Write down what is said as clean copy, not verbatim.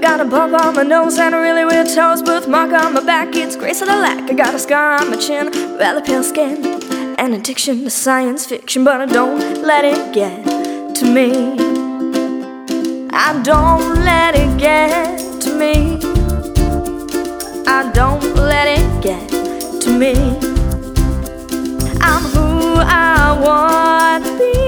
got a bump on my nose and a really weird toes, birthmark on my back, it's grace that I lack. I got a scar on my chin, rather pale skin, an addiction to science fiction, but I don't let it get to me. I don't let it get to me. I don't let it get to me. I'm who I want to be.